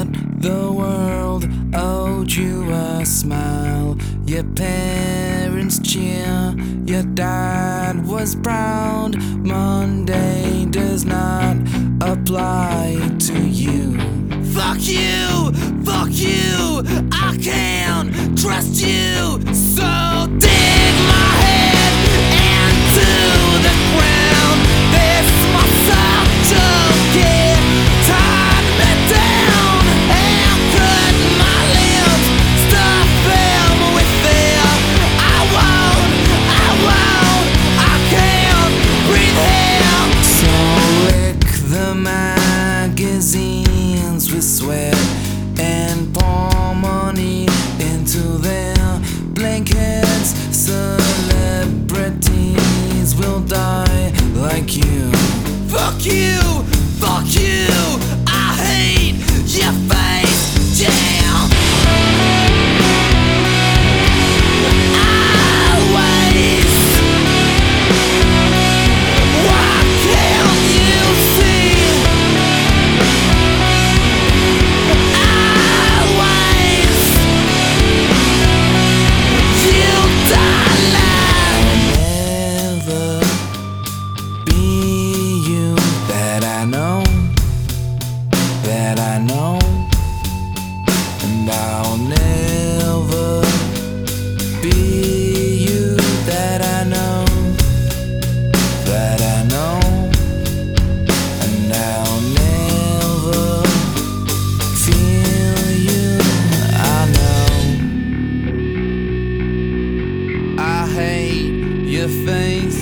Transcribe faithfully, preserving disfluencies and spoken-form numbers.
The world owed you a smile. Your parents cheer, your dad was proud. Monday does not apply to you. Fuck you, fuck you, I can't trust you. So dig my head into the ground. This massage get tied me down and cut my limbs, stuff them with fear. I won't, I won't, I can't breathe here. So lick the magazines with sweat and pour money into their blankets. Celebrities will die like you. Fuck you, fuck you, I hate your face jam. Always, why can't you see? Always, you darling. Never be you that I know, that I know, and I'll never be you that I know, that I know, and I'll never feel you. I know I hate your face